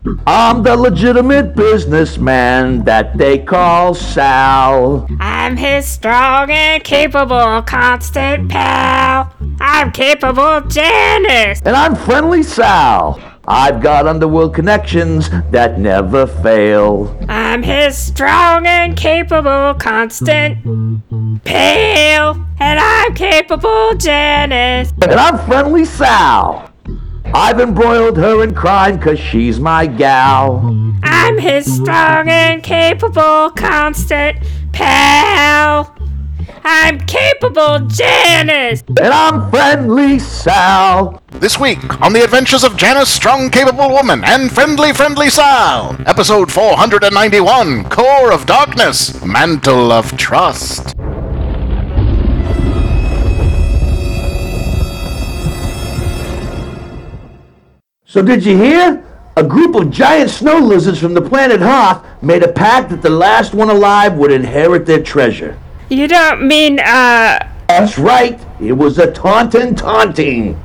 I'm the legitimate businessman that they call Sal. I'm his strong and capable constant pal. I'm capable Janice. And I'm Friendly Sal. I've got underworld connections that never fail. I'm his strong and capable constant pal. And I'm capable Janice. And I'm Friendly Sal. I've embroiled her in crime 'cause she's my gal. I'm his strong and capable constant pal. I'm capable Janice. And I'm Friendly Sal. This week on the adventures of Janice, strong, capable woman, and friendly Sal. Episode 491, Core of Darkness, Mantle of Trust. So did you hear? A group of giant snow lizards from the planet Hoth made a pact that the last one alive would inherit their treasure. You don't mean, That's right. It was a taunting.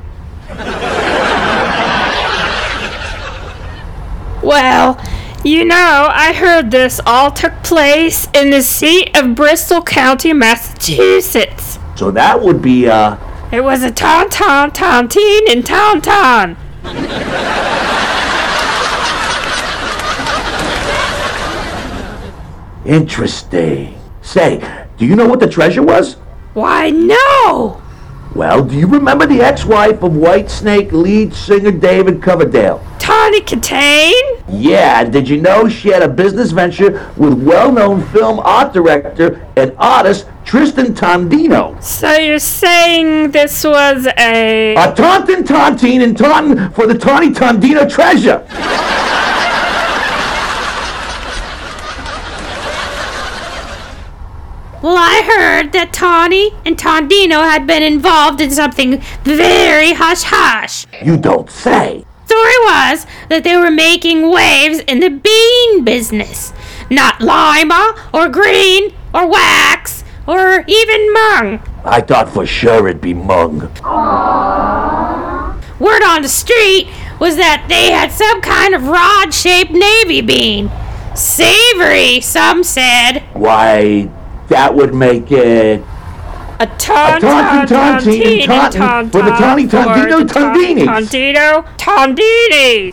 Well, you know, I heard this all took place in the seat of Bristol County, Massachusetts. So that would be, It was a taunting and taunton. Interesting. Say, do you know what the treasure was? Why, no! Well, do you remember the ex-wife of Whitesnake lead singer David Coverdale? Tawny Katane? Yeah, and did you know she had a business venture with well-known film art director and artist Tristan Tondino? So you're saying this was a taunting and taunting for the Tawny Tondino treasure. Well, I heard that Tawny and Tondino had been involved in something very hush-hush. You don't say. Story was that they were making waves in the bean business. Not lima, or green, or wax, or even mung. I thought for sure it'd be mung. Word on the street was that they had some kind of rod-shaped navy bean. Savory, some said. Why, that would make it A taunting for the Tawny Tondino Tondinis. Tondini.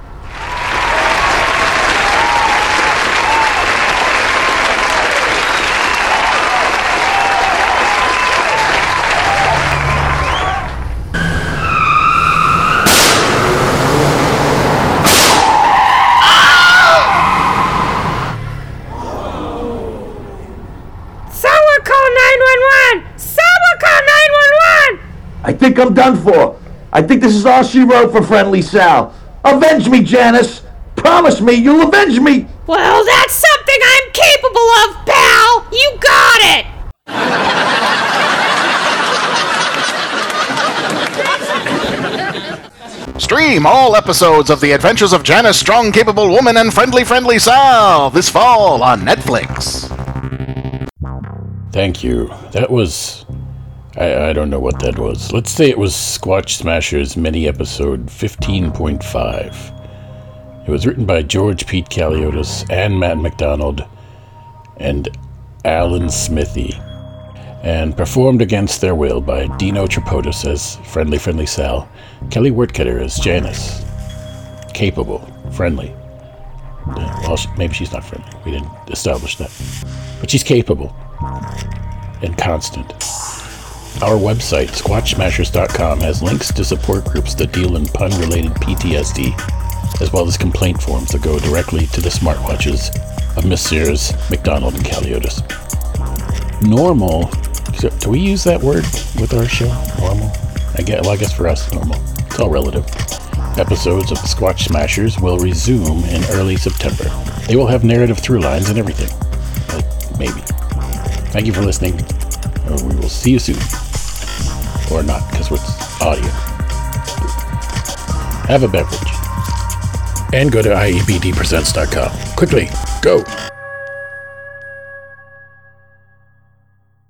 Someone call 911! Someone call 911! I think I'm done for. I think this is all she wrote for Friendly Sal. Avenge me, Janice. Promise me you'll avenge me. Well, that's something I'm capable of, pal! You got it! Stream all episodes of the adventures of Janice, strong, capable woman, and friendly Sal this fall on Netflix. Thank you. That was... I don't know what that was. Let's say it was Squatch Smashers mini-episode 15.5. It was written by George Pete Kaliotis and Matt McDonald and Alan Smithy, and performed against their will by Dino Tripodis as Friendly Sal, Kelly Wertketter as Janice. Capable, friendly. Well, maybe she's not friendly. We didn't establish that. But she's capable and constant. Our website, squatchsmashers.com, has links to support groups that deal in pun-related PTSD, as well as complaint forms that go directly to the smartwatches of Messrs. McDonald and Kaliotis. Normal, so do we use that word with our show? Normal? I guess for us, normal. It's all relative. Episodes of the Squatch Smashers will resume in early September. They will have narrative through lines and everything. Maybe. Thank you for listening. We will see you soon. Or not, because it's audio. Have a beverage. And go to iebdpresents.com. Quickly, go!